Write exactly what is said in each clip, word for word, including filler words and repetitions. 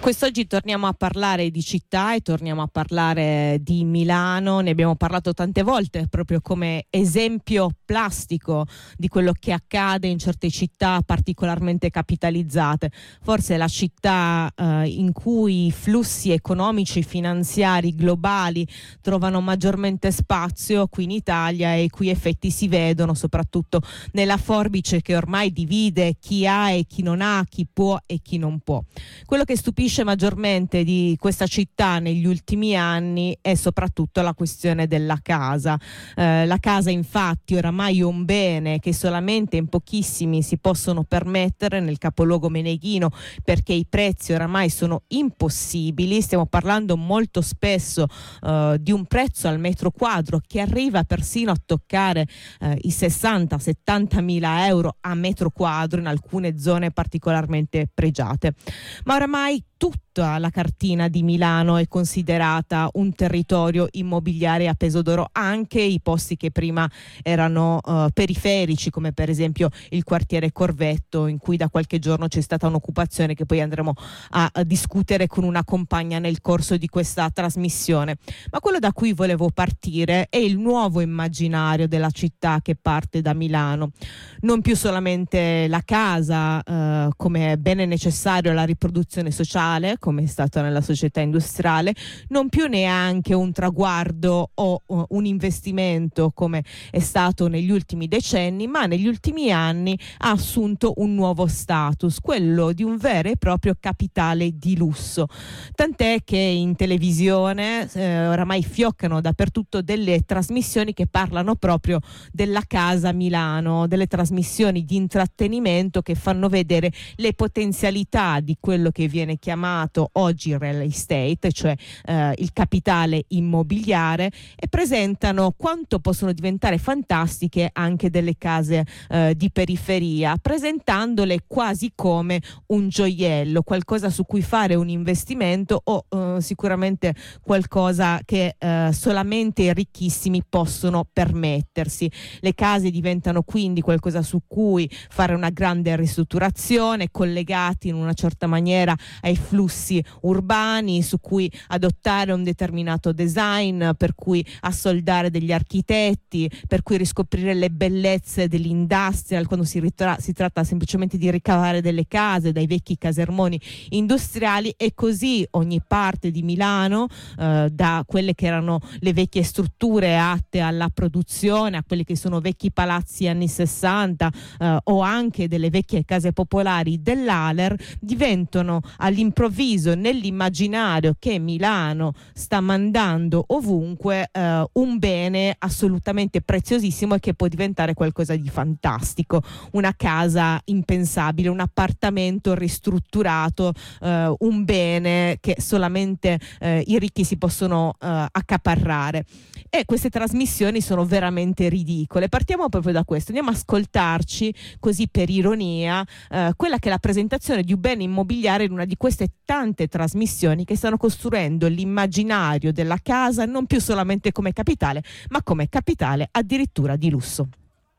Quest'oggi torniamo a parlare di città e torniamo a parlare di Milano. Ne abbiamo parlato tante volte proprio come esempio plastico di quello che accade in certe città particolarmente capitalizzate. Forse è la città eh, in cui i flussi economici finanziari globali trovano maggiormente spazio qui in Italia e i cui effetti si vedono soprattutto nella forbice che ormai divide chi ha e chi non ha, chi può e chi non può. Quello che stupisce maggiormente di questa città negli ultimi anni è soprattutto la questione della casa. Eh, la casa infatti oramai è un bene che solamente in pochissimi si possono permettere nel capoluogo meneghino, perché i prezzi oramai sono impossibili. Stiamo parlando molto spesso eh, di un prezzo al metro quadro che arriva persino a toccare eh, i sessanta settanta mila euro a metro quadro in alcune zone particolarmente pregiate. Ma oramai tutta la cartina di Milano è considerata un territorio immobiliare a peso d'oro, anche i posti che prima erano uh, periferici, come per esempio il quartiere Corvetto, in cui da qualche giorno c'è stata un'occupazione che poi andremo a, a discutere con una compagna nel corso di questa trasmissione. Ma quello da cui volevo partire è il nuovo immaginario della città che parte da Milano. Non più solamente la casa uh, come bene necessario alla riproduzione sociale, come è stato nella società industriale, non più neanche un traguardo o uh, un investimento come è stato negli ultimi decenni, ma negli ultimi anni ha assunto un nuovo status, quello di un vero e proprio capitale di lusso. Tant'è che in televisione eh, oramai fioccano dappertutto delle trasmissioni che parlano proprio della casa Milano, delle trasmissioni di intrattenimento che fanno vedere le potenzialità di quello che viene chiamato oggi real estate, cioè eh, il capitale immobiliare, e presentano quanto possono diventare fantastiche anche delle case eh, di periferia, presentandole quasi come un gioiello, qualcosa su cui fare un investimento o eh, sicuramente qualcosa che eh, solamente i ricchissimi possono permettersi. Le case diventano quindi qualcosa su cui fare una grande ristrutturazione, collegati in una certa maniera ai flussi urbani, su cui adottare un determinato design, per cui assoldare degli architetti, per cui riscoprire le bellezze dell'industrial quando si, ritra- si tratta semplicemente di ricavare delle case dai vecchi casermoni industriali. E così ogni parte di Milano, eh, da quelle che erano le vecchie strutture atte alla produzione, a quelli che sono vecchi palazzi anni sessanta eh, o anche delle vecchie case popolari dell'A L E R, diventano all'improvviso nell'immaginario che Milano sta mandando ovunque eh, un bene assolutamente preziosissimo e che può diventare qualcosa di fantastico, una casa impensabile, un appartamento ristrutturato, eh, un bene che solamente eh, i ricchi si possono eh, accaparrare. E queste trasmissioni sono veramente ridicole. Partiamo proprio da questo, andiamo a ascoltarci così per ironia eh, quella che è la presentazione di un bene immobiliare in una di queste tante trasmissioni che stanno costruendo l'immaginario della casa non più solamente come capitale, ma come capitale addirittura di lusso.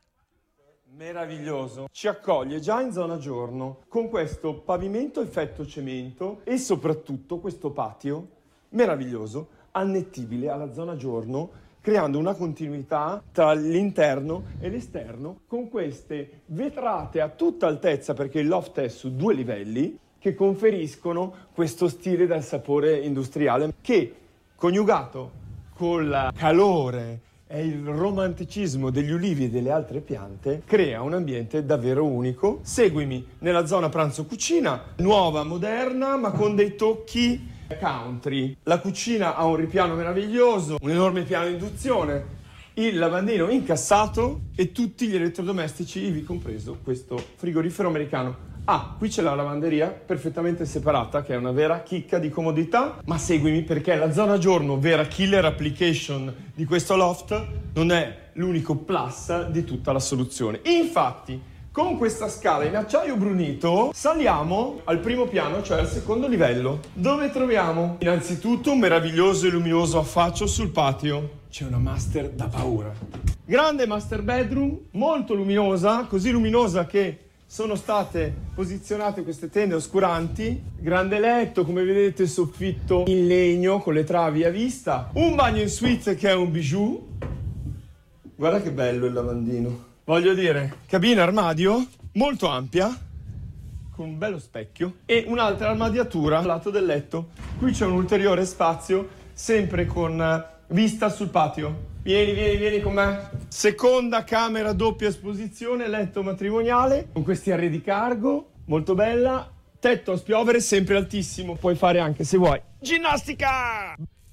Meraviglioso, ci accoglie già in zona giorno con questo pavimento effetto cemento e soprattutto questo patio meraviglioso annettibile alla zona giorno, creando una continuità tra l'interno e l'esterno con queste vetrate a tutta altezza, perché il loft è su due livelli, che conferiscono questo stile dal sapore industriale che, coniugato col calore e il romanticismo degli ulivi e delle altre piante, crea un ambiente davvero unico. Seguimi nella zona pranzo-cucina, nuova, moderna, ma con dei tocchi country. La cucina ha un ripiano meraviglioso, un enorme piano di induzione, il lavandino incassato e tutti gli elettrodomestici, ivi compreso questo frigorifero americano. Ah, qui c'è la lavanderia perfettamente separata, che è una vera chicca di comodità, ma seguimi perché la zona giorno, vera killer application di questo loft, non è l'unico plus di tutta la soluzione. Infatti, con questa scala in acciaio brunito saliamo al primo piano, cioè al secondo livello, dove troviamo innanzitutto un meraviglioso e luminoso affaccio sul patio. C'è una master da paura. Grande master bedroom, molto luminosa, così luminosa che sono state posizionate queste tende oscuranti, grande letto, come vedete soffitto in legno con le travi a vista, un bagno in suite che è un bijou, guarda che bello il lavandino, voglio dire, cabina armadio molto ampia, con un bello specchio e un'altra armadiatura al lato del letto, qui c'è un ulteriore spazio, sempre con vista sul patio. Vieni, vieni, vieni con me. Seconda camera doppia esposizione, letto matrimoniale, con questi arredi cargo, molto bella. Tetto a spiovere, sempre altissimo. Puoi fare anche, se vuoi, ginnastica!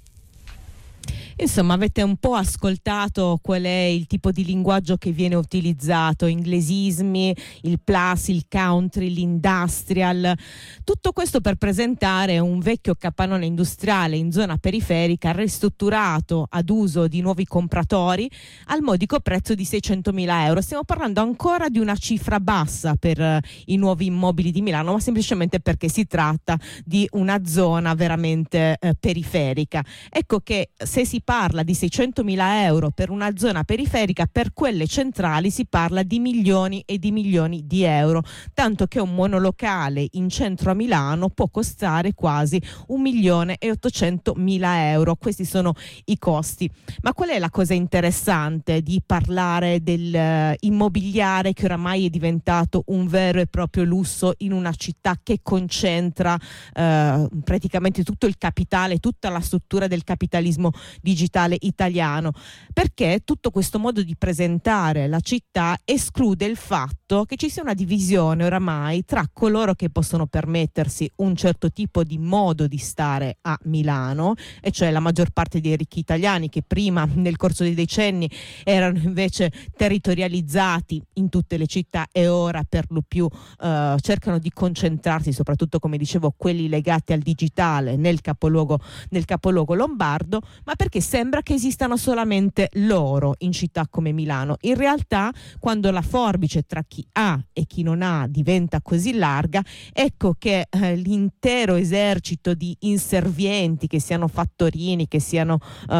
Insomma, avete un po' ascoltato qual è il tipo di linguaggio che viene utilizzato, inglesismi, il plus, il country, l'industrial, tutto questo per presentare un vecchio capannone industriale in zona periferica ristrutturato ad uso di nuovi compratori al modico prezzo di seicentomila euro. Stiamo parlando ancora di una cifra bassa per uh, i nuovi immobili di Milano, ma semplicemente perché si tratta di una zona veramente uh, periferica. Ecco che se si parla di seicentomila euro per una zona periferica, per quelle centrali si parla di milioni e di milioni di euro, tanto che un monolocale in centro a Milano può costare quasi un milione e ottocentomila euro. Questi sono i costi. Ma qual è la cosa interessante di parlare dell'immobiliare che oramai è diventato un vero e proprio lusso in una città che concentra eh, praticamente tutto il capitale, tutta la struttura del capitalismo digitale italiano? Perché tutto questo modo di presentare la città esclude il fatto che ci sia una divisione oramai tra coloro che possono permettersi un certo tipo di modo di stare a Milano, e cioè la maggior parte dei ricchi italiani che prima nel corso dei decenni erano invece territorializzati in tutte le città e ora per lo più eh, cercano di concentrarsi, soprattutto come dicevo quelli legati al digitale, nel capoluogo, nel capoluogo lombardo, ma perché sembra che esistano solamente loro in città come Milano. In realtà, quando la forbice tra chi ha e chi non ha diventa così larga, ecco che eh, l'intero esercito di inservienti, che siano fattorini, che siano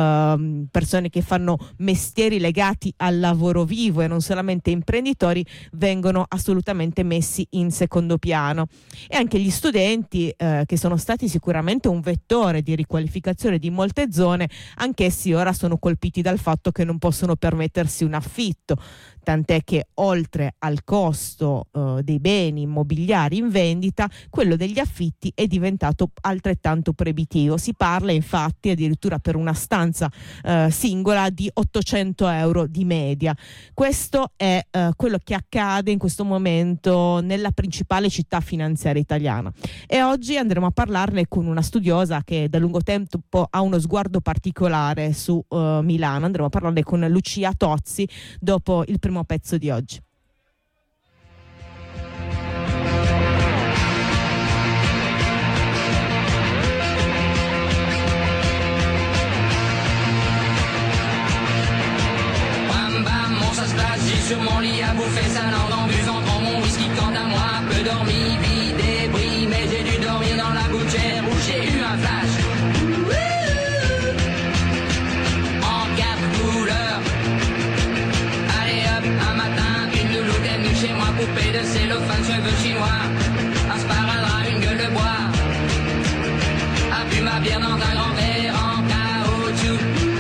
eh, persone che fanno mestieri legati al lavoro vivo e non solamente imprenditori, vengono assolutamente messi in secondo piano. E anche gli studenti, eh, che sono stati sicuramente un vettore di riqualificazione di molte zone, anch'essi ora sono colpiti dal fatto che non possono permettersi un affitto, tant'è che oltre al costo eh, dei beni immobiliari in vendita, quello degli affitti è diventato altrettanto proibitivo. Si parla infatti addirittura per una stanza eh, singola di ottocento euro di media. Questo è eh, quello che accade in questo momento nella principale città finanziaria italiana, e oggi andremo a parlarne con una studiosa che da lungo tempo ha uno sguardo particolare su uh, Milano. Andremo a parlarne con Lucia Tozzi dopo il primo pezzo di oggi. Bam bam, on ça se passe, j'ai sur mon lit à bouffer sa langue en buvant trop mon whisky. Quant à moi, peu dormi, vie débris, mais j'ai dû dormir dans la gouttière où j'ai eu un flash. Chez moi, poupée de cellophane, cheveux chinois, un sparadrap, une gueule de bois, a bu ma bière dans un grand verre en caoutchouc.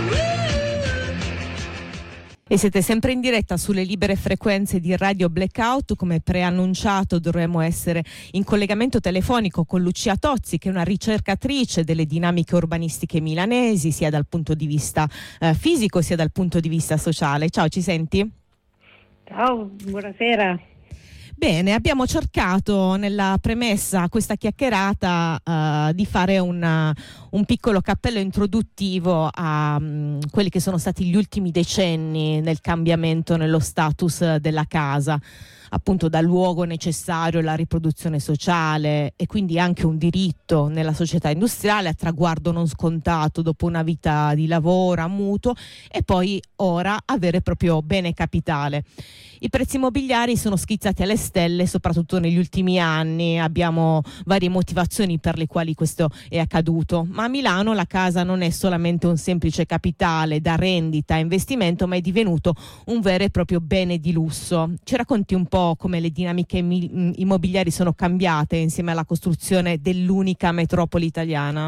E siete sempre in diretta sulle libere frequenze di Radio Blackout. Come preannunciato dovremo essere in collegamento telefonico con Lucia Tozzi, che è una ricercatrice delle dinamiche urbanistiche milanesi, sia dal punto di vista eh, fisico sia dal punto di vista sociale. Ciao, ci senti? Ciao, buonasera. Bene, abbiamo cercato nella premessa a questa chiacchierata uh, di fare una, un piccolo cappello introduttivo a um, quelli che sono stati gli ultimi decenni nel cambiamento nello status della casa, appunto dal luogo necessario alla riproduzione sociale e quindi anche un diritto nella società industriale, a traguardo non scontato dopo una vita di lavoro a mutuo, e poi ora avere proprio bene capitale. I prezzi immobiliari sono schizzati alle stelle soprattutto negli ultimi anni, abbiamo varie motivazioni per le quali questo è accaduto, ma a Milano la casa non è solamente un semplice capitale da rendita e investimento, ma è divenuto un vero e proprio bene di lusso. Ci racconti un po' po' come le dinamiche mi- immobiliari sono cambiate insieme alla costruzione dell'unica metropoli italiana?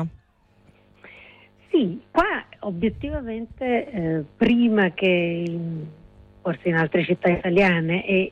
Sì, qua obiettivamente eh, prima che in, forse in altre città italiane e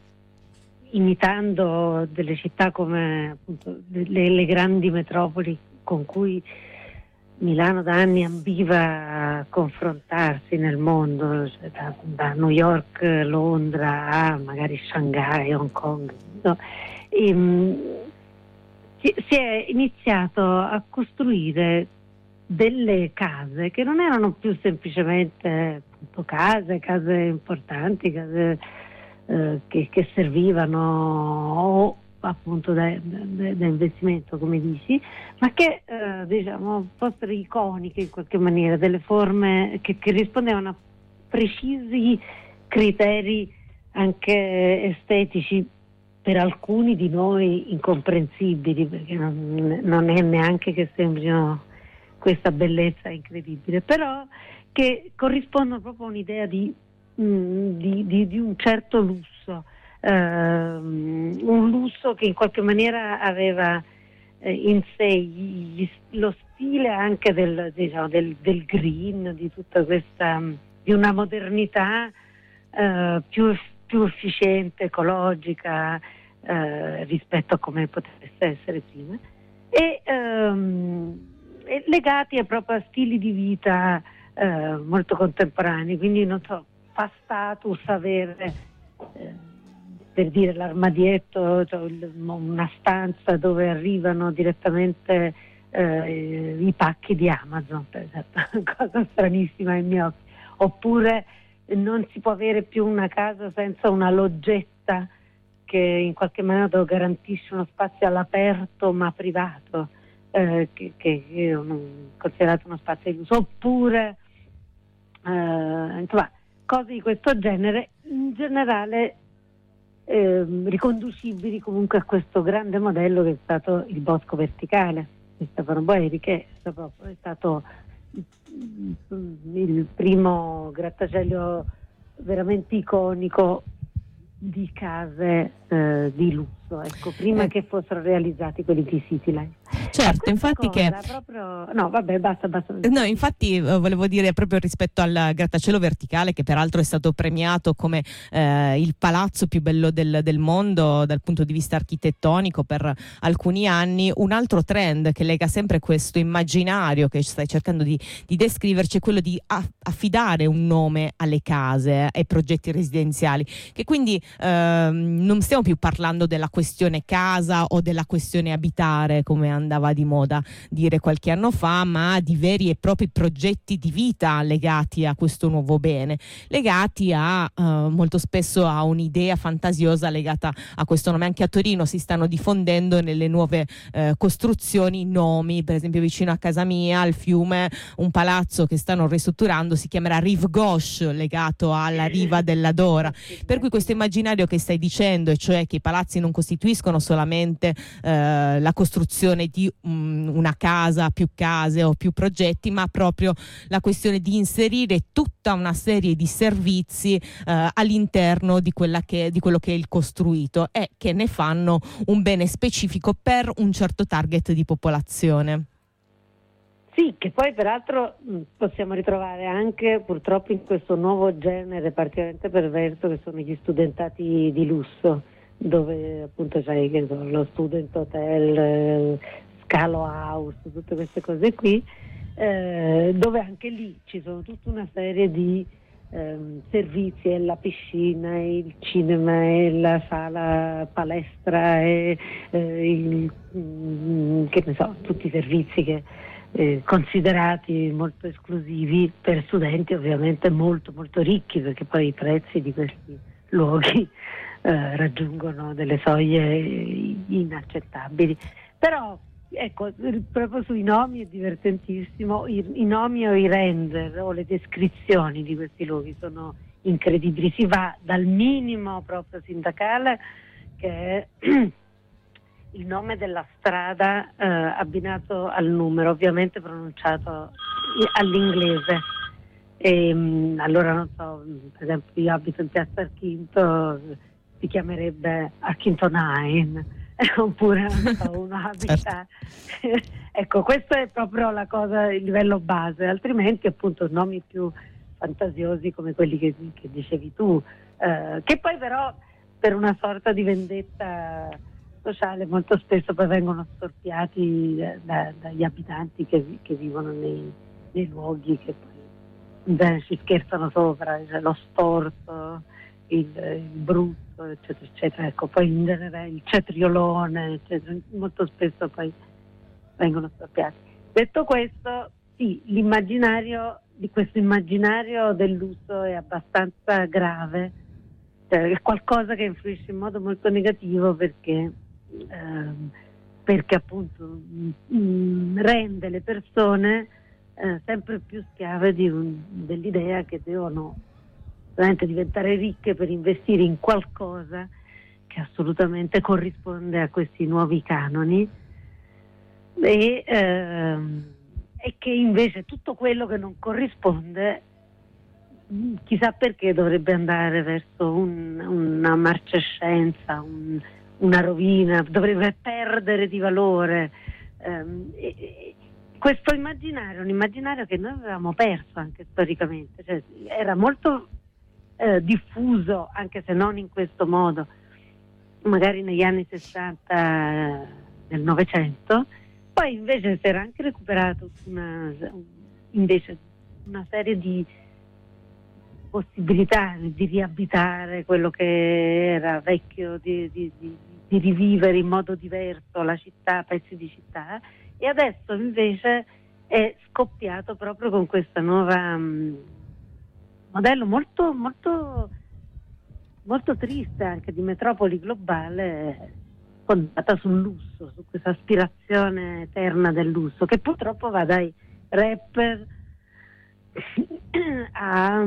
imitando delle città come appunto le, le grandi metropoli con cui Milano da anni ambiva a confrontarsi nel mondo, cioè da, da New York, Londra a magari Shanghai, Hong Kong, no? E, mh, si, si è iniziato a costruire delle case che non erano più semplicemente appunto, case, case importanti, case eh, che, che servivano o appunto da, da, da investimento, come dici, ma che eh, diciamo fossero iconiche in qualche maniera, delle forme che, che rispondevano a precisi criteri anche estetici per alcuni di noi incomprensibili, perché non, non è neanche che sembrino questa bellezza incredibile, però che corrispondono proprio a un'idea di, mh, di, di, di un certo lusso. Uh, un lusso che in qualche maniera aveva eh, in sé gli, lo stile anche del, diciamo, del, del green, di tutta questa, di una modernità uh, più, più efficiente, ecologica uh, rispetto a come potesse essere prima, e, um, e legati proprio a stili di vita uh, molto contemporanei, quindi non so, fa status avere uh, per dire l'armadietto, cioè una stanza dove arrivano direttamente eh, i pacchi di Amazon, per esempio, una cosa stranissima ai miei occhi. Oppure non si può avere più una casa senza una loggetta che in qualche modo garantisce uno spazio all'aperto ma privato, eh, che, che è un, considerato uno spazio di uso. Oppure eh, insomma, cose di questo genere, in generale Eh, riconducibili comunque a questo grande modello che è stato il bosco verticale di Stefano Boeri, che è stato il primo grattacielo veramente iconico di case eh, di lusso, ecco, prima eh. che fossero realizzati quelli di City Life. Certo, infatti che proprio... no, vabbè, basta, basta. No, infatti eh, volevo dire proprio rispetto al grattacielo verticale, che peraltro è stato premiato come eh, il palazzo più bello del, del mondo dal punto di vista architettonico per alcuni anni. Un altro trend che lega sempre questo immaginario che stai cercando di, di descriverci è quello di a- affidare un nome alle case, ai progetti residenziali, che quindi ehm, non stiamo più parlando della questione casa o della questione abitare, come andava di moda dire qualche anno fa, ma di veri e propri progetti di vita legati a questo nuovo bene, legati a uh, molto spesso a un'idea fantasiosa legata a questo nome. Anche a Torino si stanno diffondendo nelle nuove uh, costruzioni nomi, per esempio vicino a casa mia al fiume un palazzo che stanno ristrutturando si chiamerà Rive Gauche, legato alla riva della Dora, per cui questo immaginario che stai dicendo, e cioè che i palazzi non costituiscono solamente uh, la costruzione di um, una casa, più case o più progetti, ma proprio la questione di inserire tutta una serie di servizi eh, all'interno di quella che di quello che è il costruito e che ne fanno un bene specifico per un certo target di popolazione. Sì, che poi peraltro possiamo ritrovare anche purtroppo in questo nuovo genere particolarmente perverso che sono gli studentati di lusso, dove appunto c'è che so, lo student hotel, eh, Scalo House, tutte queste cose qui, eh, dove anche lì ci sono tutta una serie di ehm, servizi, e la piscina, e il cinema, e la sala palestra, e eh, il, mm, che ne so, tutti i servizi che eh, considerati molto esclusivi per studenti ovviamente molto molto ricchi, perché poi i prezzi di questi luoghi eh, raggiungono delle soglie inaccettabili. Però ecco, proprio sui nomi è divertentissimo, I, i nomi o i render o le descrizioni di questi luoghi sono incredibili, si va dal minimo proprio sindacale, che è il nome della strada eh, abbinato al numero, ovviamente pronunciato all'inglese. E, mh, allora non so, per esempio io abito in Piazza Archinto, si chiamerebbe Accrington High, oppure non so, uno abita. Ecco, questo è proprio la cosa, il livello base, altrimenti appunto nomi più fantasiosi come quelli che, che dicevi tu, eh, che poi però per una sorta di vendetta sociale molto spesso poi vengono storpiati da, da, dagli abitanti che, che vivono nei, nei luoghi, che poi beh, ci scherzano sopra, cioè lo storto, il, il brutto, eccetera eccetera. Ecco, poi in genere il cetriolone, eccetera, molto spesso poi vengono storpiati. Detto questo, sì, l'immaginario di questo immaginario dell'uso è abbastanza grave, cioè è qualcosa che influisce in modo molto negativo, perché ehm, perché appunto mh, rende le persone eh, sempre più schiave di un, dell'idea che devono veramente diventare ricche per investire in qualcosa che assolutamente corrisponde a questi nuovi canoni, e, ehm, e che invece tutto quello che non corrisponde, chissà perché, dovrebbe andare verso un, una marcescenza, un, una rovina, dovrebbe perdere di valore. Um, e, e questo immaginario, un immaginario che noi avevamo perso anche storicamente, cioè, era molto eh, diffuso, anche se non in questo modo, magari negli anni sessanta del Novecento. Poi invece si era anche recuperato una, invece una serie di possibilità di riabitare quello che era vecchio, di, di, di, di rivivere in modo diverso la città, pezzi di città, e adesso invece è scoppiato proprio con questa nuova um, modello molto molto molto triste anche di metropoli globale, fondata sul lusso, su questa aspirazione eterna del lusso, che purtroppo va dai rapper a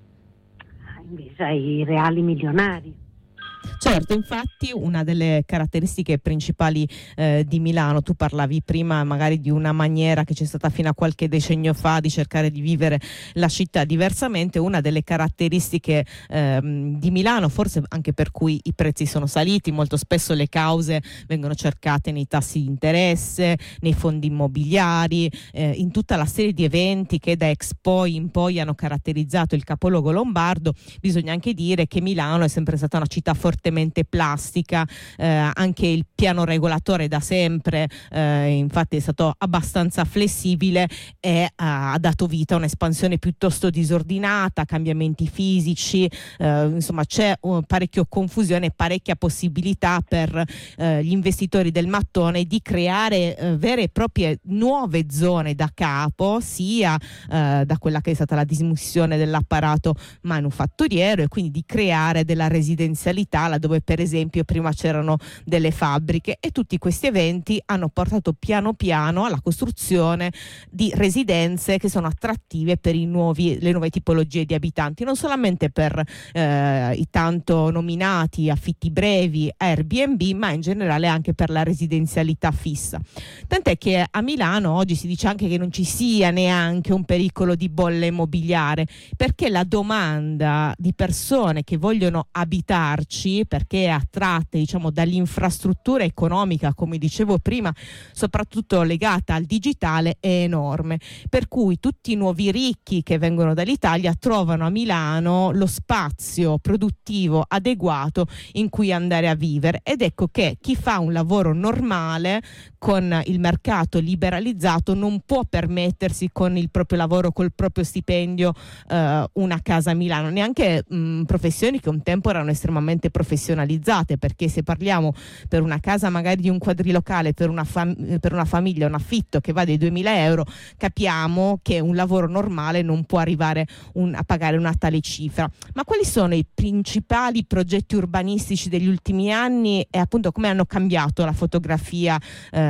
invece ai reali milionari. Certo, infatti una delle caratteristiche principali eh, di Milano, tu parlavi prima magari di una maniera che c'è stata fino a qualche decennio fa di cercare di vivere la città diversamente, una delle caratteristiche eh, di Milano, forse anche per cui i prezzi sono saliti, molto spesso le cause vengono cercate nei tassi di interesse, nei fondi immobiliari, eh, in tutta la serie di eventi che da Expo in poi hanno caratterizzato il capoluogo lombardo. Bisogna anche dire che Milano è sempre stata una città fortemente plastica, eh, anche il piano regolatore da sempre eh, infatti è stato abbastanza flessibile e ha dato vita a un'espansione piuttosto disordinata, cambiamenti fisici, eh, insomma c'è uh, parecchio confusione e parecchia possibilità per eh, gli investitori del mattone di creare eh, vere e proprie nuove zone da capo, sia eh, da quella che è stata la dismissione dell'apparato manufatturiero, e quindi di creare della residenzialità dove per esempio prima c'erano delle fabbriche, e tutti questi eventi hanno portato piano piano alla costruzione di residenze che sono attrattive per i nuovi, le nuove tipologie di abitanti, non solamente per eh, i tanto nominati affitti brevi, Airbnb, ma in generale anche per la residenzialità fissa. Tant'è che a Milano oggi si dice anche che non ci sia neanche un pericolo di bolla immobiliare, perché la domanda di persone che vogliono abitarci, perché è attratte, diciamo, dall'infrastruttura economica, come dicevo prima, soprattutto legata al digitale, è enorme, per cui tutti i nuovi ricchi che vengono dall'Italia trovano a Milano lo spazio produttivo adeguato in cui andare a vivere, ed ecco che chi fa un lavoro normale con il mercato liberalizzato non può permettersi con il proprio lavoro, col proprio stipendio, eh, una casa a Milano, neanche mh, professioni che un tempo erano estremamente professionalizzate, perché se parliamo per una casa magari di un quadrilocale per una, fam- per una famiglia, un affitto che va dai duemila euro, capiamo che un lavoro normale non può arrivare un, a pagare una tale cifra. Ma quali sono i principali progetti urbanistici degli ultimi anni e appunto come hanno cambiato la fotografia eh,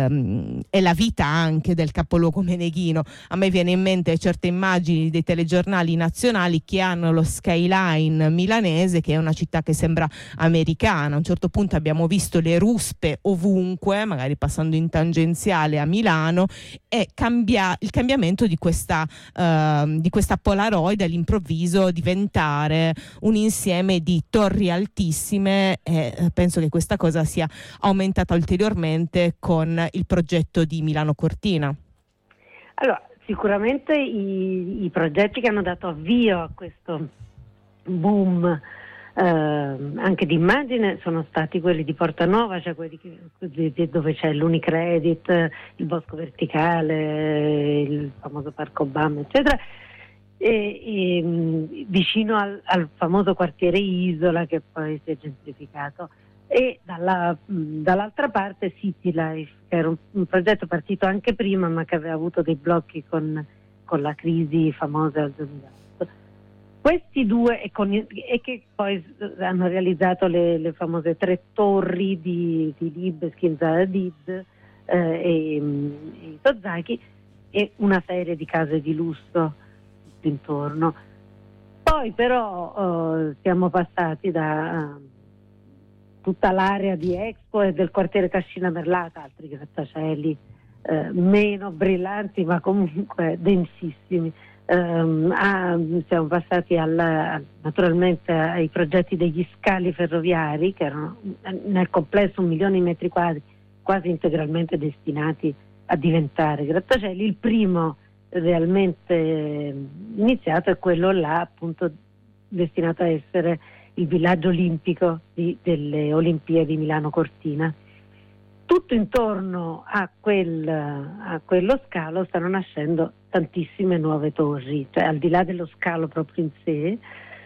e la vita anche del capoluogo meneghino? A me viene in mente certe immagini dei telegiornali nazionali che hanno lo skyline milanese, che è una città che sembra sembra americana. A un certo punto abbiamo visto le ruspe ovunque, magari passando in tangenziale a Milano, e cambia, il cambiamento di questa, uh, di questa Polaroid all'improvviso diventare un insieme di torri altissime, e penso che questa cosa sia aumentata ulteriormente con il progetto di Milano Cortina. Allora, sicuramente i, i progetti che hanno dato avvio a questo boom eh, anche di immagine sono stati quelli di Porta Nuova, cioè quelli che, dove c'è l'Unicredit, il Bosco Verticale, il famoso Parco Obama, eccetera, e, e vicino al, al famoso quartiere Isola, che poi si è gentrificato. E dalla, dall'altra parte City Life, che era un, un progetto partito anche prima, ma che aveva avuto dei blocchi con, con la crisi famosa del duemilaotto. Questi due, e, con, e che poi hanno realizzato le, le famose tre torri di, di Libeskind, Hadid eh, e, e Tozaki, e una serie di case di lusso intorno. Poi però eh, siamo passati da uh, tutta l'area di Expo e del quartiere Cascina Merlata, altri grattacieli eh, meno brillanti ma comunque densissimi. Um, ah, siamo passati al, naturalmente ai progetti degli scali ferroviari, che erano nel complesso un milione di metri quadri, quasi integralmente destinati a diventare grattacieli. Il primo realmente iniziato è quello là, appunto, destinato a essere il villaggio olimpico di, delle Olimpiadi Milano Cortina. Tutto intorno a, quel, a quello scalo stanno nascendo tantissime nuove torri, cioè al di là dello scalo proprio in sé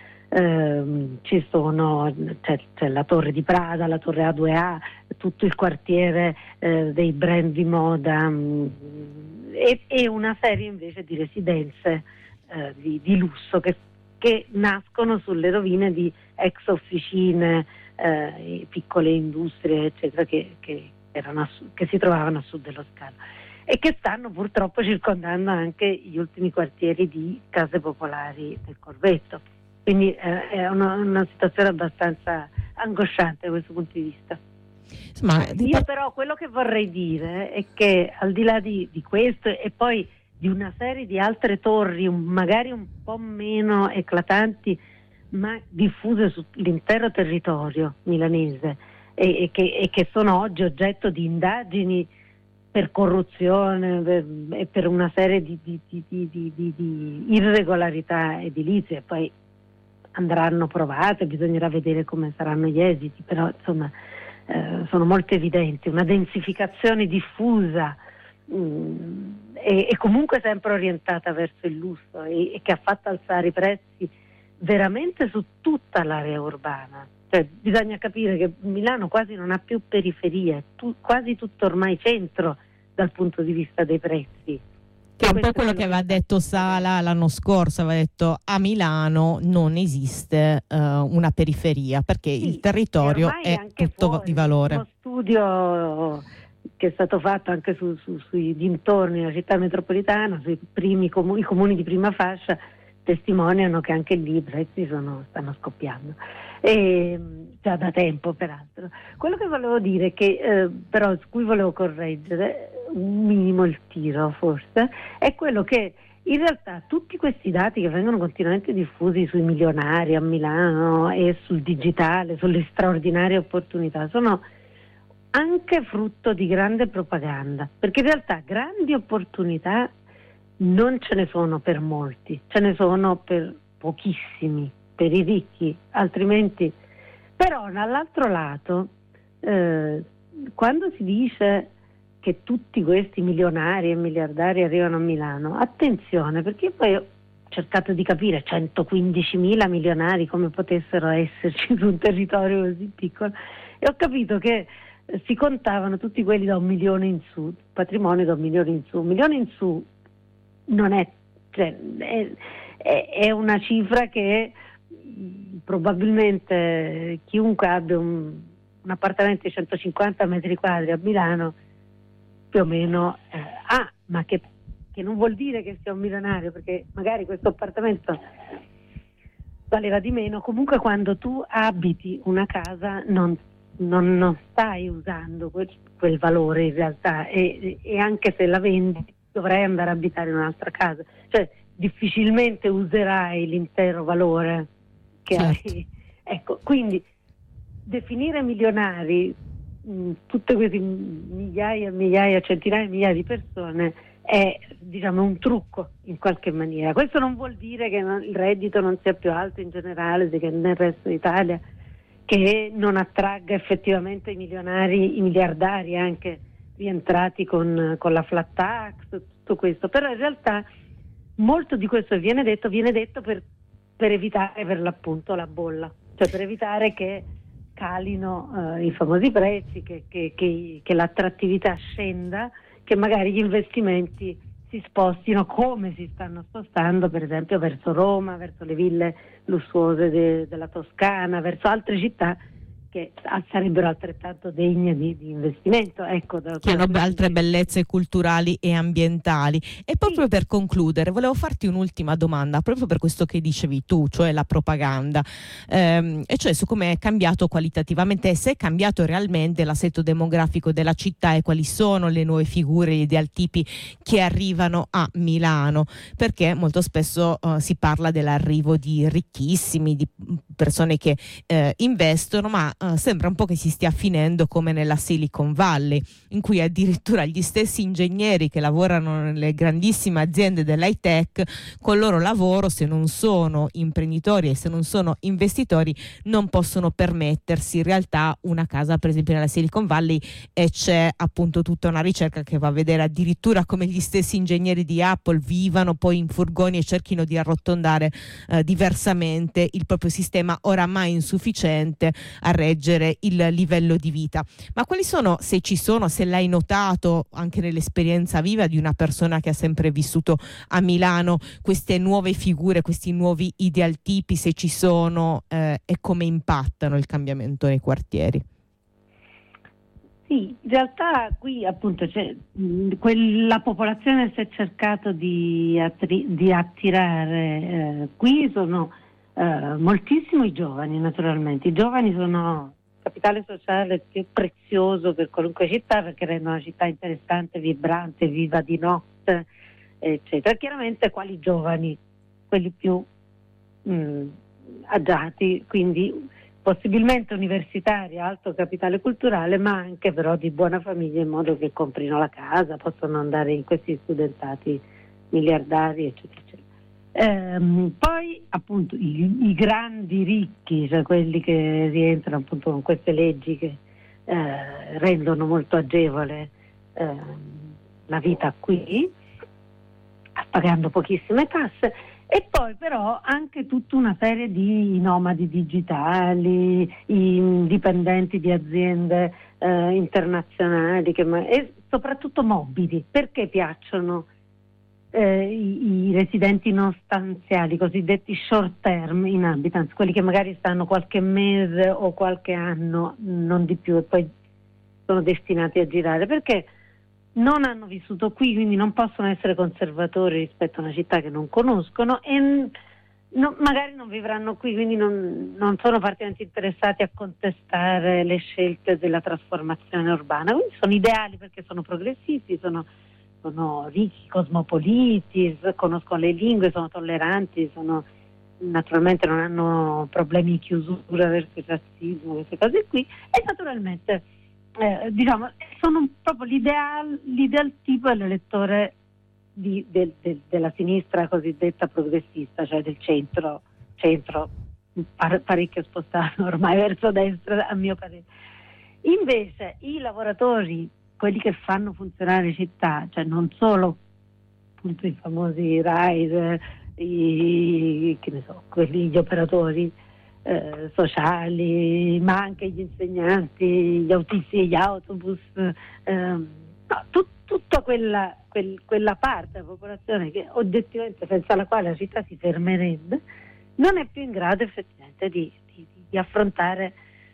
ehm, ci sono, c'è, c'è la torre di Prada, la torre A due A, tutto il quartiere eh, dei brand di moda mh, e, e una serie invece di residenze eh, di, di lusso che che nascono sulle rovine di ex officine, eh, piccole industrie, eccetera, che, che, erano a, che si trovavano a sud dello scalo e che stanno purtroppo circondando anche gli ultimi quartieri di case popolari del Corvetto. Quindi eh, è una, una situazione abbastanza angosciante da questo punto di vista. Ma io però quello che vorrei dire è che al di là di, di questo e poi di una serie di altre torri, un, magari un po' meno eclatanti, ma diffuse sull'intero territorio milanese e, e, che, e che sono oggi oggetto di indagini per corruzione per, e per una serie di, di, di, di, di, di irregolarità edilizie. Poi andranno provate, bisognerà vedere come saranno gli esiti, però insomma eh, sono molto evidenti, una densificazione diffusa Mm, e, e comunque sempre orientata verso il lusso e, e che ha fatto alzare i prezzi veramente su tutta l'area urbana. Cioè, bisogna capire che Milano quasi non ha più periferie, tu, quasi tutto ormai centro dal punto di vista dei prezzi. Che è un po' quello che aveva detto Sala l'anno scorso, aveva detto a Milano non esiste uh, una periferia perché sì, il territorio è tutto fuori, di valore. Uno studio che è stato fatto anche su, su, sui dintorni della città metropolitana, sui primi comuni, i comuni di prima fascia, testimoniano che anche lì i prezzi sono, stanno scoppiando, e, già da tempo peraltro. Quello che volevo dire, che eh, però su cui volevo correggere un minimo il tiro forse, è quello che in realtà tutti questi dati che vengono continuamente diffusi sui milionari a Milano e sul digitale, sulle straordinarie opportunità, sono anche frutto di grande propaganda, perché in realtà grandi opportunità non ce ne sono per molti, ce ne sono per pochissimi, per i ricchi, altrimenti. Però dall'altro lato eh, quando si dice che tutti questi milionari e miliardari arrivano a Milano, attenzione, perché poi ho cercato di capire centoquindicimila milionari come potessero esserci su un territorio così piccolo e ho capito che si contavano tutti quelli da un milione in su, patrimonio da un milione in su. Un milione in su non è, cioè, è, è, è una cifra che probabilmente chiunque abbia un, un appartamento di centocinquanta metri quadri a Milano più o meno eh, ha, ma che, che non vuol dire che sia un milionario, perché magari questo appartamento valeva di meno. Comunque quando tu abiti una casa non, non, non stai usando quel, quel valore in realtà, e, e anche se la vendi dovrai andare a abitare in un'altra casa, cioè difficilmente userai l'intero valore che certo. hai. Ecco, quindi definire milionari mh, tutte queste migliaia, migliaia, centinaia di migliaia di persone è, diciamo, un trucco in qualche maniera. Questo non vuol dire che non, il reddito non sia più alto in generale che nel resto d'Italia, che non attragga effettivamente i milionari, i miliardari anche rientrati con, con la flat tax, tutto questo. Però in realtà molto di questo viene detto, viene detto per, per evitare per l'appunto la bolla, cioè per evitare che calino eh, i famosi prezzi, che, che, che, che l'attrattività scenda, che magari gli investimenti si spostino come si stanno spostando per esempio verso Roma, verso le ville lussuose de, della Toscana, verso altre città che sarebbero altrettanto degne di, di investimento. Ecco, che hanno altre bellezze culturali e ambientali. E proprio sì. Per concludere volevo farti un'ultima domanda proprio per questo che dicevi tu, cioè la propaganda, ehm, e cioè su come è cambiato qualitativamente e se è cambiato realmente l'assetto demografico della città e quali sono le nuove figure, gli idealtipi che arrivano a Milano, perché molto spesso uh, si parla dell'arrivo di ricchissimi, di persone che eh, investono, ma uh, sembra un po' che si stia finendo come nella Silicon Valley, in cui addirittura gli stessi ingegneri che lavorano nelle grandissime aziende dell'high tech, col loro lavoro, se non sono imprenditori e se non sono investitori, non possono permettersi in realtà una casa, per esempio nella Silicon Valley, e c'è appunto tutta una ricerca che va a vedere addirittura come gli stessi ingegneri di Apple vivano poi in furgoni e cerchino di arrotondare eh, diversamente il proprio sistema oramai insufficiente a reggere il livello di vita. Ma quali sono, se ci sono, se l'hai notato anche nell'esperienza viva di una persona che ha sempre vissuto a Milano, queste nuove figure, questi nuovi idealtipi, se ci sono, eh, e come impattano il cambiamento nei quartieri? Sì, in realtà qui appunto c'è, mh, quella popolazione si è cercato di, attri- di attirare, eh, qui sono eh, moltissimo i giovani, naturalmente. I giovani sono capitale sociale più prezioso per qualunque città, perché rendono una città interessante, vibrante, viva di notte, eccetera. Chiaramente quali giovani? Quelli più mh, agiati, quindi possibilmente universitari, alto capitale culturale, ma anche però di buona famiglia, in modo che comprino la casa, possono andare in questi studentati miliardari, eccetera, eccetera. Ehm, poi appunto i, i grandi ricchi, cioè quelli che rientrano appunto con queste leggi che eh, rendono molto agevole eh, la vita qui, pagando pochissime tasse. E poi però anche tutta una serie di nomadi digitali, i dipendenti di aziende eh, internazionali, che, e soprattutto mobili, perché piacciono eh, i, i residenti non stanziali, cosiddetti short term inhabitants, quelli che magari stanno qualche mese o qualche anno, non di più, e poi sono destinati a girare, perché non hanno vissuto qui, quindi non possono essere conservatori rispetto a una città che non conoscono, e no, magari non vivranno qui, quindi non, non sono particolarmente interessati a contestare le scelte della trasformazione urbana. Quindi sono ideali perché sono progressisti, sono, sono ricchi, cosmopoliti, conoscono le lingue, sono tolleranti, sono, naturalmente non hanno problemi di chiusura verso il razzismo, queste cose qui, e naturalmente Eh, diciamo, sono proprio l'ideal, l'ideal tipo dell'elettore di, del, del, della sinistra cosiddetta progressista, cioè del centro, centro par, parecchio spostato ormai verso destra, a mio parere. Invece i lavoratori, quelli che fanno funzionare città, cioè non solo appunto i famosi rider, i, che ne so, quelli, gli operatori Eh, sociali, ma anche gli insegnanti, gli autisti degli autobus, ehm, no, tut, tutta quella, quel, quella parte della popolazione che oggettivamente, senza la quale la città si fermerebbe, non è più in grado effettivamente di, di, di affrontare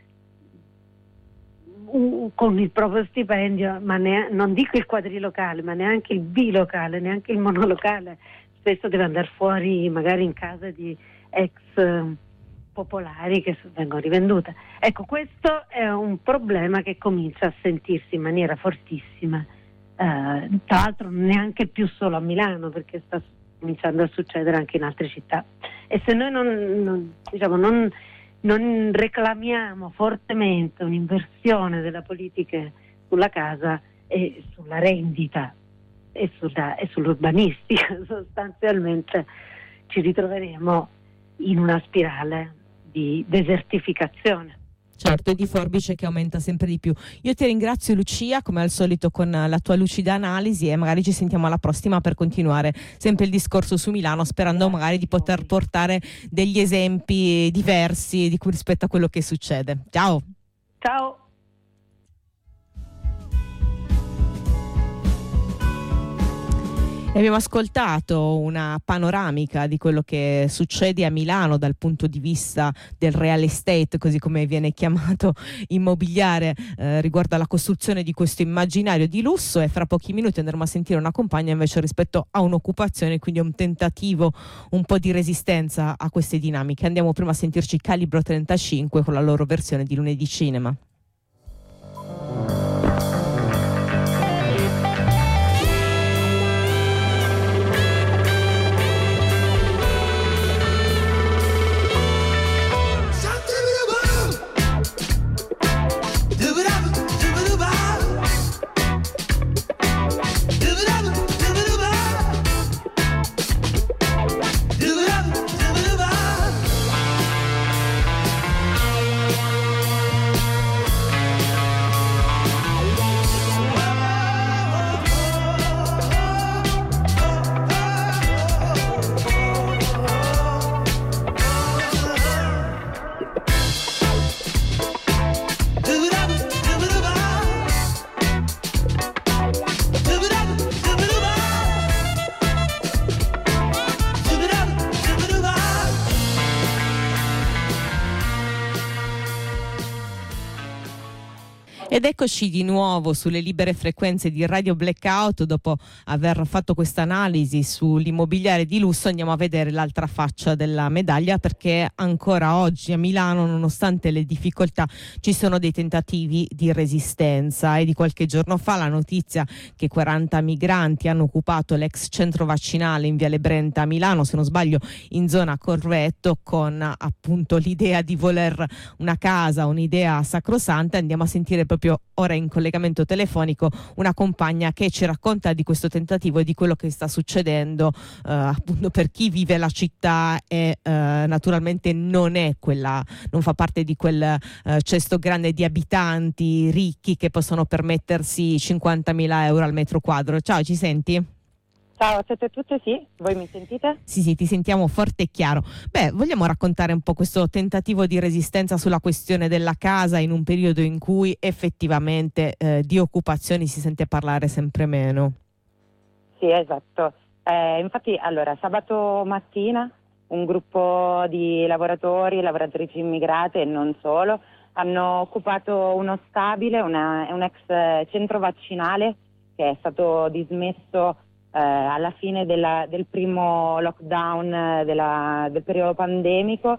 un, con il proprio stipendio, ma ne, non dico il quadrilocale, ma neanche il bilocale, neanche il monolocale. Spesso deve andare fuori, magari in casa di ex popolari che vengono rivendute. Ecco, questo è un problema che comincia a sentirsi in maniera fortissima, eh, tra l'altro neanche più solo a Milano, perché sta cominciando a succedere anche in altre città. E se noi non, non, diciamo, non, non reclamiamo fortemente un'inversione della politica sulla casa e sulla rendita e, sulla, e sull'urbanistica, sostanzialmente ci ritroveremo in una spirale di desertificazione. Certo, e di forbice che aumenta sempre di più. Io ti ringrazio, Lucia, come al solito con la tua lucida analisi, e magari ci sentiamo alla prossima per continuare sempre il discorso su Milano, sperando magari di poter portare degli esempi diversi di cui rispetto a quello che succede. Ciao. Ciao. E abbiamo ascoltato una panoramica di quello che succede a Milano dal punto di vista del real estate, così come viene chiamato immobiliare, eh, riguardo alla costruzione di questo immaginario di lusso, e fra pochi minuti andremo a sentire una compagna invece rispetto a un'occupazione, quindi un tentativo, un po' di resistenza a queste dinamiche. Andiamo prima a sentirci Calibro trentacinque con la loro versione di Lunedì Cinema. Ed eccoci di nuovo sulle libere frequenze di Radio Blackout. Dopo aver fatto questa analisi sull'immobiliare di lusso, andiamo a vedere l'altra faccia della medaglia, perché ancora oggi a Milano, nonostante le difficoltà, ci sono dei tentativi di resistenza. E di qualche giorno fa la notizia che quaranta migranti hanno occupato l'ex centro vaccinale in Viale Brenta a Milano, se non sbaglio in zona Corvetto, con appunto l'idea di voler una casa, un'idea sacrosanta. Andiamo a sentire proprio ora in collegamento telefonico una compagna che ci racconta di questo tentativo e di quello che sta succedendo, eh, appunto per chi vive la città e eh, naturalmente non è quella, non fa parte di quel eh, cesto grande di abitanti ricchi che possono permettersi cinquantamila euro al metro quadro. Ciao, ci senti? Ciao a tutte e tutte, sì, voi mi sentite? Sì, sì, ti sentiamo forte e chiaro. Beh, vogliamo raccontare un po' questo tentativo di resistenza sulla questione della casa in un periodo in cui effettivamente eh, di occupazioni si sente parlare sempre meno? Sì, esatto. Eh, infatti, allora, sabato mattina un gruppo di lavoratori, lavoratrici immigrate e non solo, hanno occupato uno stabile, una, un ex centro vaccinale che è stato dismesso Eh, alla fine della, del primo lockdown eh, della, del periodo pandemico,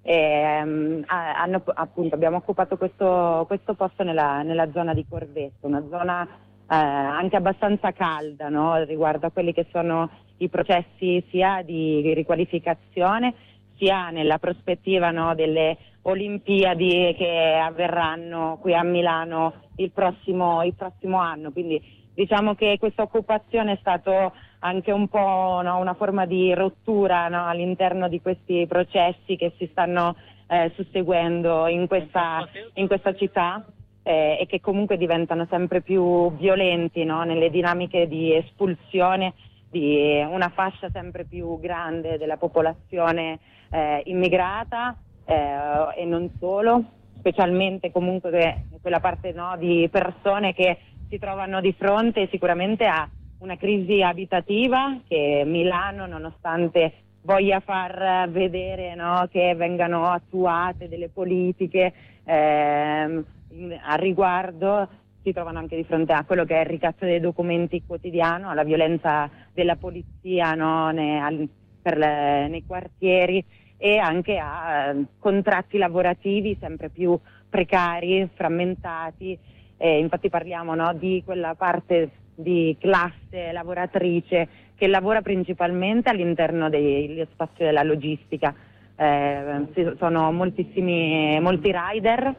e um, hanno, appunto, abbiamo occupato questo, questo posto nella, nella zona di Corvetto, una zona eh, anche abbastanza calda, no? Riguardo a quelli che sono i processi sia di riqualificazione sia nella prospettiva, no, delle Olimpiadi che avverranno qui a Milano il prossimo, il prossimo anno, quindi diciamo che questa occupazione è stato anche un po', no, una forma di rottura, no, all'interno di questi processi che si stanno eh, susseguendo in questa, in questa città eh, e che comunque diventano sempre più violenti, no, nelle dinamiche di espulsione di una fascia sempre più grande della popolazione eh, immigrata eh, e non solo, specialmente comunque quella parte, no, di persone che si trovano di fronte sicuramente a una crisi abitativa che Milano, nonostante voglia far vedere, no, che vengano attuate delle politiche ehm, a riguardo, si trovano anche di fronte a quello che è il ricatto dei documenti quotidiano, alla violenza della polizia, no, nei, al, per le, nei quartieri e anche a eh, contratti lavorativi sempre più precari, frammentati. Eh, infatti parliamo, no, di quella parte di classe lavoratrice che lavora principalmente all'interno degli spazi della logistica. Eh, ci sono moltissimi, molti rider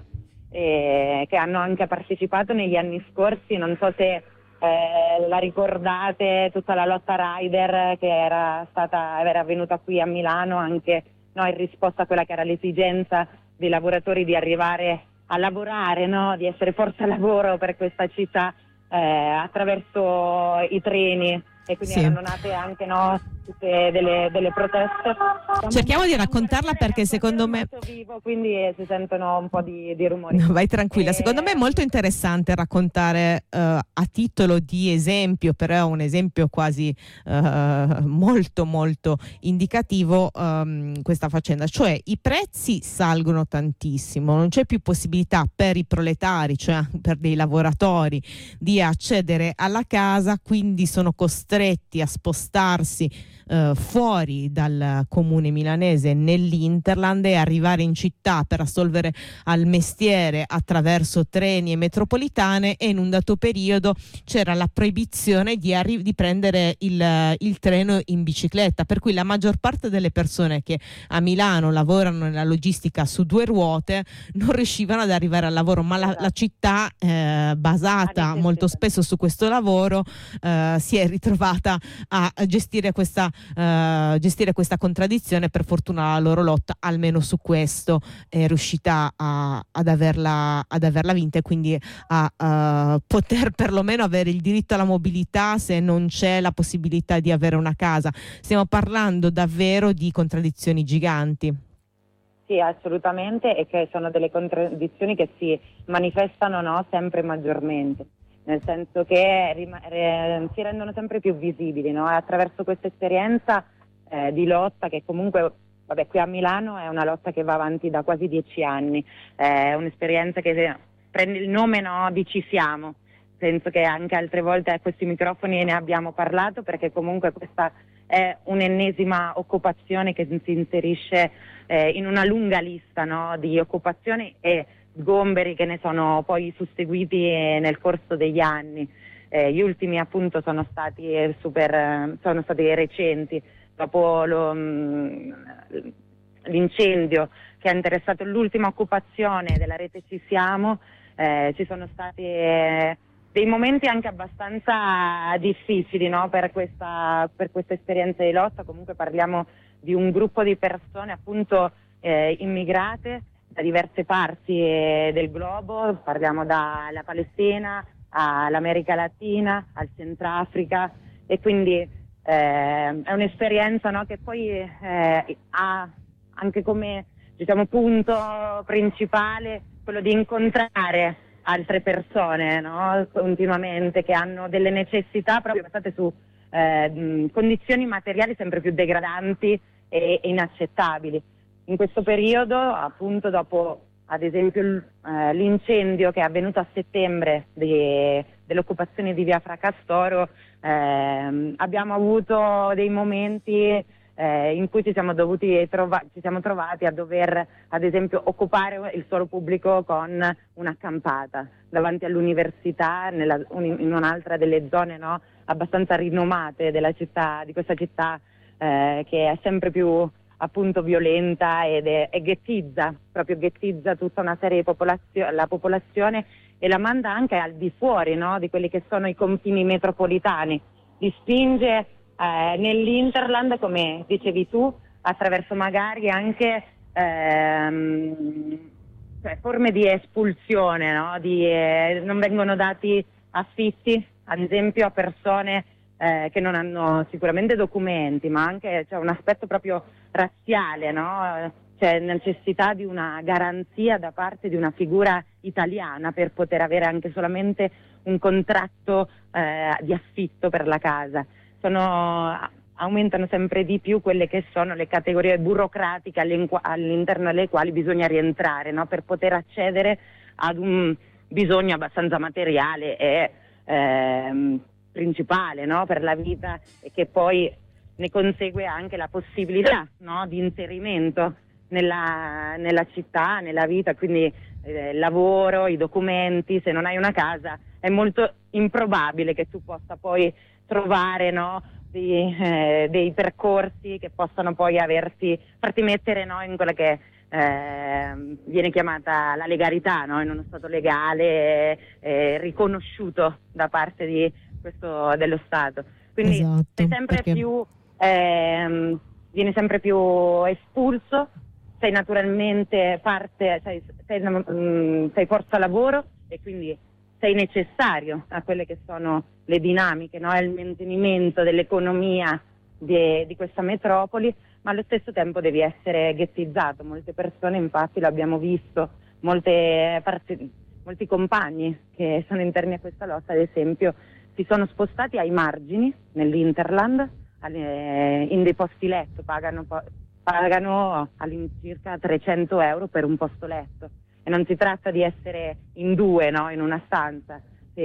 eh, che hanno anche partecipato negli anni scorsi, non so se eh, la ricordate, tutta la lotta rider che era stata era avvenuta qui a Milano, anche no, in risposta a quella che era l'esigenza dei lavoratori di arrivare a lavorare, no, di essere forza lavoro per questa città eh, attraverso i treni. E quindi sì, erano nate anche, no, tutte delle, delle proteste. Cerchiamo di raccontarla perché secondo me vivo, quindi si sentono un po' di, di rumori. No, vai tranquilla, e... secondo me è molto interessante raccontare uh, a titolo di esempio, però è un esempio quasi uh, molto molto indicativo, um, questa faccenda, cioè i prezzi salgono tantissimo, non c'è più possibilità per i proletari, cioè per dei lavoratori, di accedere alla casa, quindi sono costretti a spostarsi eh, fuori dal comune milanese nell'Interland e arrivare in città per assolvere al mestiere attraverso treni e metropolitane, e in un dato periodo c'era la proibizione di, arri- di prendere il, il treno in bicicletta, per cui la maggior parte delle persone che a Milano lavorano nella logistica su due ruote non riuscivano ad arrivare al lavoro, ma la, la città eh, basata molto spesso su questo lavoro eh, si è ritrovata a gestire questa, uh, gestire questa contraddizione. Per fortuna la loro lotta almeno su questo è riuscita a, ad, averla, ad averla vinta, e quindi a uh, poter perlomeno avere il diritto alla mobilità se non c'è la possibilità di avere una casa. Stiamo parlando davvero di contraddizioni giganti. Sì, assolutamente, e che sono delle contraddizioni che si manifestano, no, sempre maggiormente. Nel senso che rim- re- si rendono sempre più visibili, no? Attraverso questa esperienza eh, di lotta che comunque, vabbè, qui a Milano è una lotta che va avanti da quasi dieci anni, è un'esperienza che prende il nome, no, di Ci Siamo. Penso che anche altre volte a questi microfoni ne abbiamo parlato, perché comunque questa è un'ennesima occupazione che si inserisce eh, in una lunga lista, no, di occupazioni e sgomberi che ne sono poi susseguiti nel corso degli anni. Eh, gli ultimi appunto sono stati super, sono stati recenti, dopo lo, l'incendio che ha interessato l'ultima occupazione della rete Ci Siamo, eh, ci sono stati eh, dei momenti anche abbastanza difficili, no, per questa, per questa esperienza di lotta. Comunque parliamo di un gruppo di persone appunto eh, immigrate da diverse parti eh, del globo, parliamo dalla Palestina all'America Latina, al Centrafrica, e quindi eh, è un'esperienza, no, che poi eh, ha anche come, diciamo, punto principale quello di incontrare altre persone, no, continuamente, che hanno delle necessità proprio basate su eh, condizioni materiali sempre più degradanti e, e inaccettabili. In questo periodo, appunto, dopo ad esempio eh, l'incendio che è avvenuto a settembre de, dell'occupazione di via Fracastoro, eh, abbiamo avuto dei momenti eh, in cui ci siamo dovuti trova- ci siamo trovati a dover, ad esempio, occupare il suolo pubblico con un'accampata davanti all'università, nella, in un'altra delle zone, no, abbastanza rinomate della città, di questa città eh, che è sempre più appunto violenta ed è, e ghettizza, proprio ghettizza tutta una serie di popolazio- la popolazione e la manda anche al di fuori, no, di quelli che sono i confini metropolitani, li spinge eh, nell'Interland, come dicevi tu, attraverso magari anche ehm, cioè forme di espulsione, no? Di, eh, non vengono dati affitti, ad esempio, a persone Eh, che non hanno sicuramente documenti, ma anche c'è un aspetto proprio razziale, no? C'è necessità di una garanzia da parte di una figura italiana per poter avere anche solamente un contratto eh, di affitto per la casa. Sono, aumentano sempre di più quelle che sono le categorie burocratiche all'interno delle quali bisogna rientrare, no? Per poter accedere ad un bisogno abbastanza materiale e ehm, principale, no, per la vita, e che poi ne consegue anche la possibilità, no, di inserimento nella, nella città, nella vita, quindi eh, il lavoro, i documenti. Se non hai una casa è molto improbabile che tu possa poi trovare, no, dei, eh, dei percorsi che possano poi averti, farti mettere, no, in quella che eh, viene chiamata la legalità, no, in uno stato legale eh, riconosciuto da parte di questo dello Stato. Quindi esatto, sei sempre perché... più ehm, vieni sempre più espulso, sei naturalmente parte, sei, sei, um, sei forza lavoro e quindi sei necessario a quelle che sono le dinamiche, no? Il mantenimento dell'economia di, di questa metropoli, ma allo stesso tempo devi essere ghettizzato. Molte persone, infatti, l'abbiamo visto, molte parti, molti compagni che sono interni a questa lotta, ad esempio, si sono spostati ai margini, nell'Interland, alle, in dei posti letto, pagano, pagano all'incirca trecento euro per un posto letto. E non si tratta di essere in due, no, in una stanza.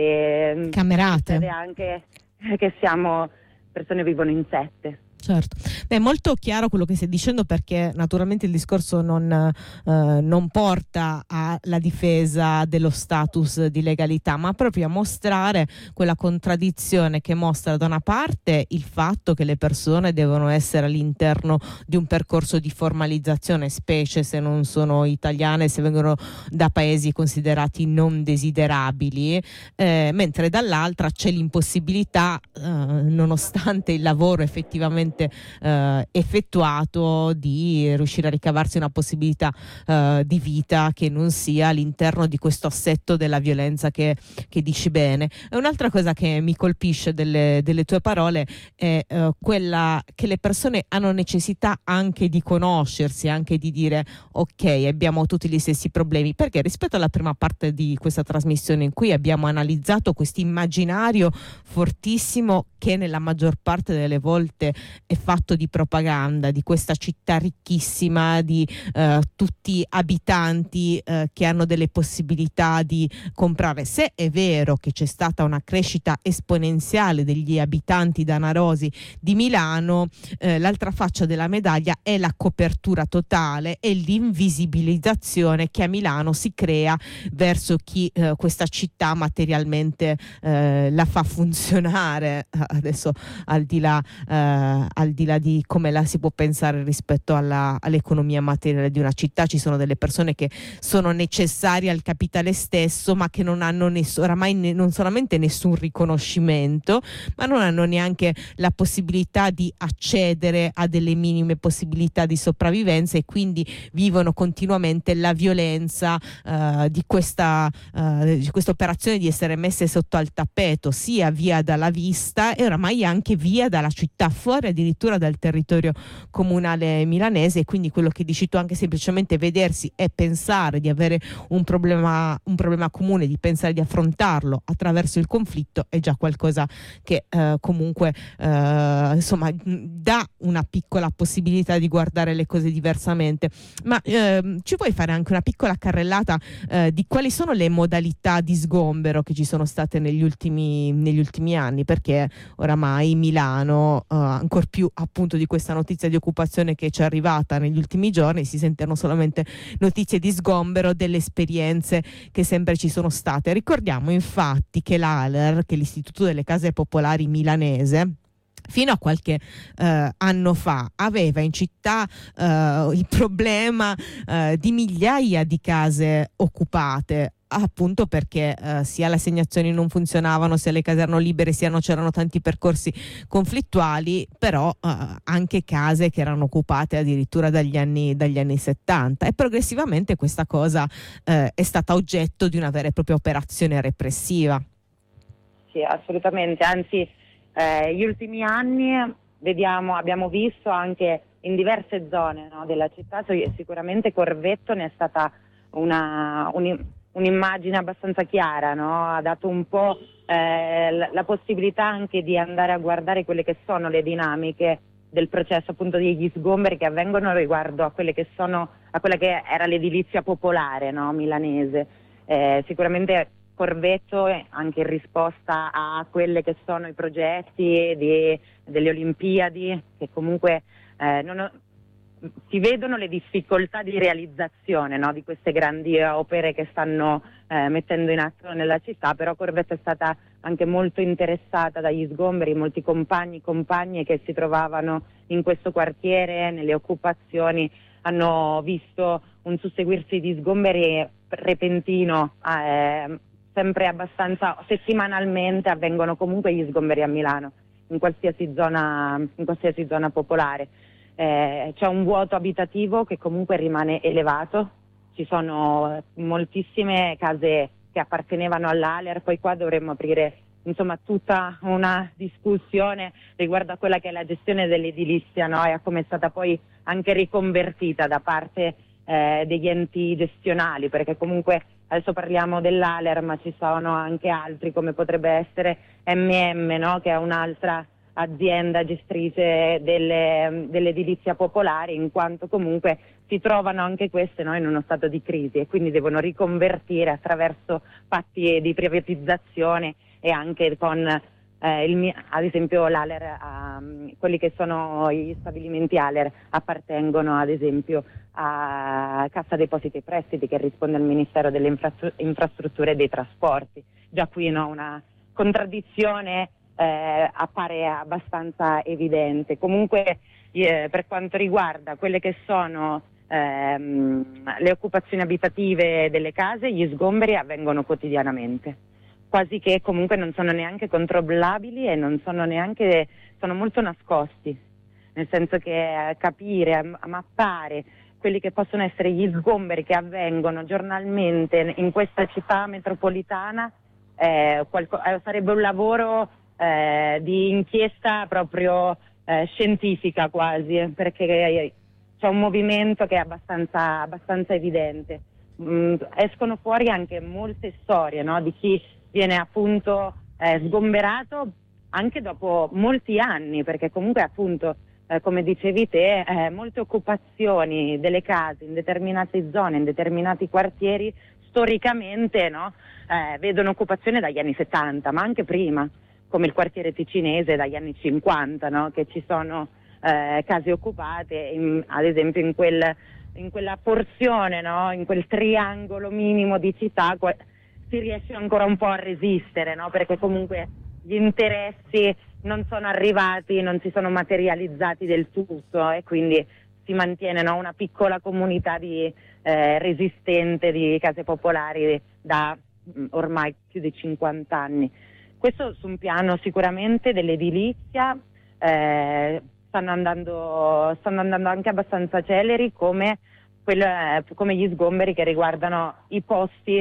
Se, camerate. Succede anche che siamo persone che vivono in sette. Certo, è molto chiaro quello che stai dicendo, perché naturalmente il discorso non, eh, non porta alla difesa dello status di legalità, ma proprio a mostrare quella contraddizione che mostra da una parte il fatto che le persone devono essere all'interno di un percorso di formalizzazione, specie se non sono italiane, se vengono da paesi considerati non desiderabili, eh, mentre dall'altra c'è l'impossibilità, eh, nonostante il lavoro effettivamente Eh, effettuato, di riuscire a ricavarsi una possibilità eh, di vita che non sia all'interno di questo assetto della violenza che, che dici bene. E un'altra cosa che mi colpisce delle, delle tue parole è eh, quella che le persone hanno necessità anche di conoscersi, anche di dire ok, abbiamo tutti gli stessi problemi, perché rispetto alla prima parte di questa trasmissione in cui abbiamo analizzato questo immaginario fortissimo che nella maggior parte delle volte è fatto di propaganda, di questa città ricchissima, di eh, tutti abitanti eh, che hanno delle possibilità di comprare. Se è vero che c'è stata una crescita esponenziale degli abitanti danarosi di Milano, eh, l'altra faccia della medaglia è la copertura totale e l'invisibilizzazione che a Milano si crea verso chi eh, questa città materialmente eh, la fa funzionare. Adesso al di là eh, al di là di come la si può pensare rispetto alla, all'economia materiale di una città, ci sono delle persone che sono necessarie al capitale stesso, ma che non hanno ness- oramai ne- non solamente nessun riconoscimento, ma non hanno neanche la possibilità di accedere a delle minime possibilità di sopravvivenza, e quindi vivono continuamente la violenza eh, di questa eh, di questa operazione di essere messe sotto al tappeto, sia via dalla vista e oramai anche via dalla città, fuori addirittura dal territorio comunale milanese. E quindi quello che dici tu, anche semplicemente vedersi e pensare di avere un problema un problema comune, di pensare di affrontarlo attraverso il conflitto, è già qualcosa che eh, comunque eh, insomma dà una piccola possibilità di guardare le cose diversamente. Ma eh, ci puoi fare anche una piccola carrellata eh, di quali sono le modalità di sgombero che ci sono state negli ultimi negli ultimi anni, perché oramai Milano, uh, ancor più appunto di questa notizia di occupazione che ci è arrivata negli ultimi giorni, si sentono solamente notizie di sgombero delle esperienze che sempre ci sono state. Ricordiamo infatti che l'A L E R, che è l'Istituto delle Case Popolari milanese, fino a qualche eh, anno fa aveva in città eh, il problema eh, di migliaia di case occupate, appunto perché eh, sia le assegnazioni non funzionavano, sia le case erano libere, sia non c'erano tanti percorsi conflittuali, però eh, anche case che erano occupate addirittura dagli anni, dagli anni settanta, e progressivamente questa cosa eh, è stata oggetto di una vera e propria operazione repressiva. Sì, assolutamente, anzi eh, gli ultimi anni vediamo, abbiamo visto anche in diverse zone, no, della città, sicuramente Corvetto ne è stata una un, un'immagine abbastanza chiara, no? Ha dato un po' eh, la, la possibilità anche di andare a guardare quelle che sono le dinamiche del processo appunto degli sgomberi che avvengono riguardo a quelle che sono a quella che era l'edilizia popolare, no? Milanese. Eh, sicuramente Corvetto, anche in risposta a quelle che sono i progetti di, delle Olimpiadi, che comunque eh, non ho, si vedono le difficoltà di realizzazione, no, di queste grandi opere che stanno eh, mettendo in atto nella città, però Corvetto è stata anche molto interessata dagli sgomberi, molti compagni, compagne che si trovavano in questo quartiere, nelle occupazioni, hanno visto un susseguirsi di sgomberi repentino, eh, sempre abbastanza settimanalmente avvengono comunque gli sgomberi a Milano, in qualsiasi zona, in qualsiasi zona popolare. Eh, c'è un vuoto abitativo che comunque rimane elevato, ci sono moltissime case che appartenevano all'A L E R, poi qua dovremmo aprire insomma tutta una discussione riguardo a quella che è la gestione dell'edilizia, no? E a come è stata poi anche riconvertita da parte eh, degli enti gestionali, perché comunque adesso parliamo dell'A L E R, ma ci sono anche altri, come potrebbe essere M M, no? Che è un'altra azienda gestrice delle, dell'edilizia popolare, in quanto comunque si trovano anche queste, no, in uno stato di crisi e quindi devono riconvertire attraverso patti di privatizzazione e anche con eh, il, ad esempio l'A L E R, um, quelli che sono gli stabilimenti A L E R appartengono ad esempio a Cassa Depositi e Prestiti, che risponde al Ministero delle Infrastru- Infrastrutture e dei Trasporti. Già qui, no, una contraddizione Eh, appare abbastanza evidente. Comunque eh, per quanto riguarda quelle che sono ehm, le occupazioni abitative delle case, gli sgomberi avvengono quotidianamente, quasi che comunque non sono neanche controllabili e non sono neanche, sono molto nascosti, nel senso che eh, capire, a mappare quelli che possono essere gli sgomberi che avvengono giornalmente in questa città metropolitana eh, qualco- eh, sarebbe un lavoro Eh, di inchiesta proprio eh, scientifica quasi, perché c'è un movimento che è abbastanza, abbastanza evidente. Mm, escono fuori anche molte storie, no, di chi viene appunto eh, sgomberato anche dopo molti anni, perché comunque appunto eh, come dicevi te eh, molte occupazioni delle case in determinate zone, in determinati quartieri storicamente, no, eh, vedono occupazione dagli anni settanta, ma anche prima, come il quartiere ticinese dagli anni cinquanta, no? Che ci sono eh, case occupate, in, ad esempio in, quel, in quella porzione, no? In quel triangolo minimo di città qua, si riesce ancora un po' a resistere, no? Perché comunque gli interessi non sono arrivati, non si sono materializzati del tutto e quindi si mantiene, no? Una piccola comunità di, eh, resistente di case popolari da mh, ormai più di cinquanta anni. Questo su un piano sicuramente dell'edilizia, eh, stanno andando, stanno andando anche abbastanza celeri come, quel, eh, come gli sgomberi che riguardano i posti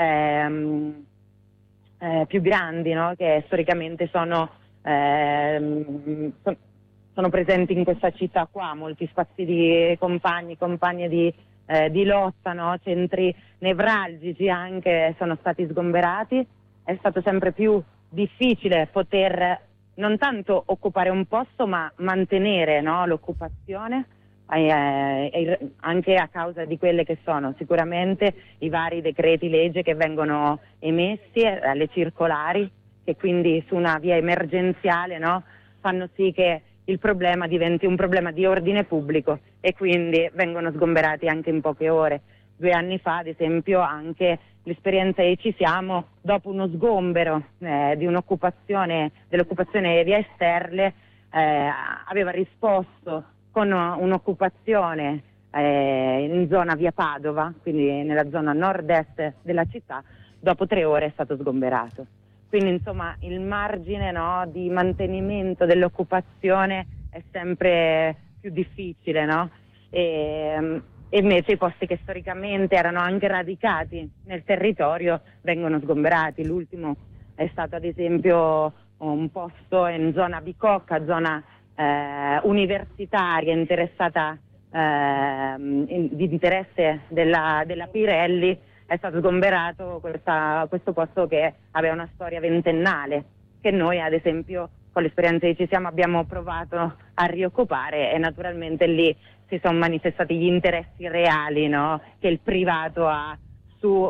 ehm, eh, più grandi, no? Che storicamente sono, ehm, son, sono presenti in questa città qua, molti spazi di compagni, compagne di, eh, di lotta, no? Centri nevralgici anche sono stati sgomberati, è stato sempre più difficile poter non tanto occupare un posto ma mantenere, no, l'occupazione eh, eh, anche a causa di quelle che sono sicuramente i vari decreti legge che vengono emessi, eh, le circolari che quindi su una via emergenziale, no, fanno sì che il problema diventi un problema di ordine pubblico e quindi vengono sgomberati anche in poche ore. Due anni fa, ad esempio, anche l'esperienza E Ci Siamo, dopo uno sgombero eh, di un'occupazione, dell'occupazione via Esterle, eh, aveva risposto con un'occupazione eh, in zona via Padova, quindi nella zona nord-est della città, dopo tre ore è stato sgomberato. Quindi insomma il margine, no, di mantenimento dell'occupazione è sempre più difficile, no? E, e invece i posti che storicamente erano anche radicati nel territorio vengono sgomberati. L'ultimo è stato ad esempio un posto in zona Bicocca, zona eh, universitaria interessata eh, in, di interesse della, della Pirelli. È stato sgomberato questa, questo posto che aveva una storia ventennale, che noi ad esempio con l'esperienza di Ci Siamo abbiamo provato a rioccupare e naturalmente lì si sono manifestati gli interessi reali, no, che il privato ha su, su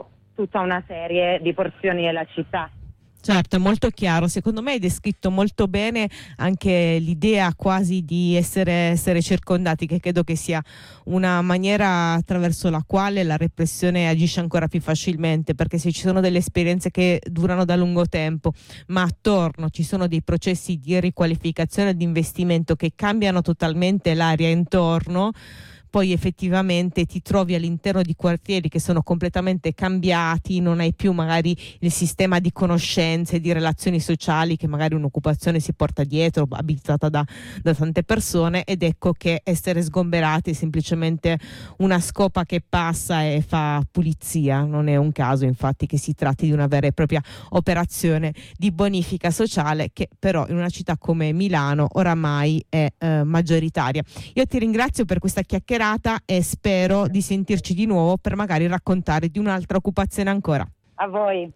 tutta una serie di porzioni della città. Certo, è molto chiaro. Secondo me hai descritto molto bene anche l'idea quasi di essere, essere circondati, che credo che sia una maniera attraverso la quale la repressione agisce ancora più facilmente, perché se ci sono delle esperienze che durano da lungo tempo, ma attorno ci sono dei processi di riqualificazione e di investimento che cambiano totalmente l'area intorno, poi effettivamente ti trovi all'interno di quartieri che sono completamente cambiati, non hai più magari il sistema di conoscenze, di relazioni sociali che magari un'occupazione si porta dietro, abitata da, da tante persone, ed ecco che essere sgomberati è semplicemente una scopa che passa e fa pulizia. Non è un caso infatti che si tratti di una vera e propria operazione di bonifica sociale, che però in una città come Milano oramai è eh, maggioritaria. Io ti ringrazio per questa chiacchierata e spero di sentirci di nuovo per magari raccontare di un'altra occupazione ancora. A voi.